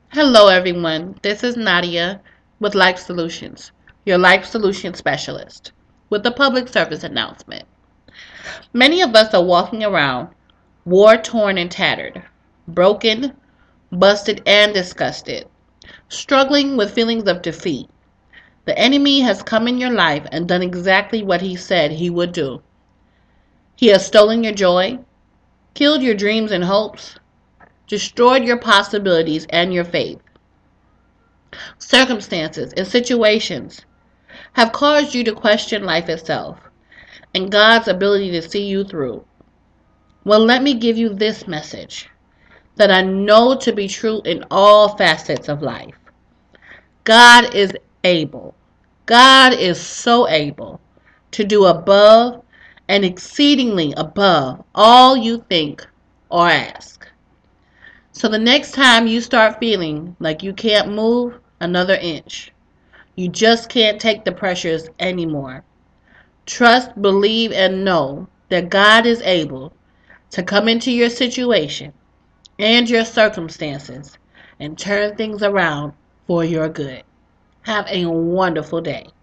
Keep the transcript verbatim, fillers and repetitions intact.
Hello, everyone. This is Nadia with Life Solutions, your life solution specialist, with a public service announcement. Many of us are walking around war torn and tattered, broken, busted, and disgusted, struggling with feelings of defeat. The enemy has come in your life and done exactly what he said he would do. He has stolen your joy, killed your dreams and hopes, destroyed your possibilities and your faith. Circumstances and situations have caused you to question life itself and God's ability to see you through. Well, let me give you this message that I know to be true in all facets of life. God is able. God is so able to do above and exceedingly above all you think or ask. So the next time you start feeling like you can't move another inch, you just can't take the pressures anymore. Trust, believe, and know that God is able to come into your situation and your circumstances and turn things around for your good. Have a wonderful day.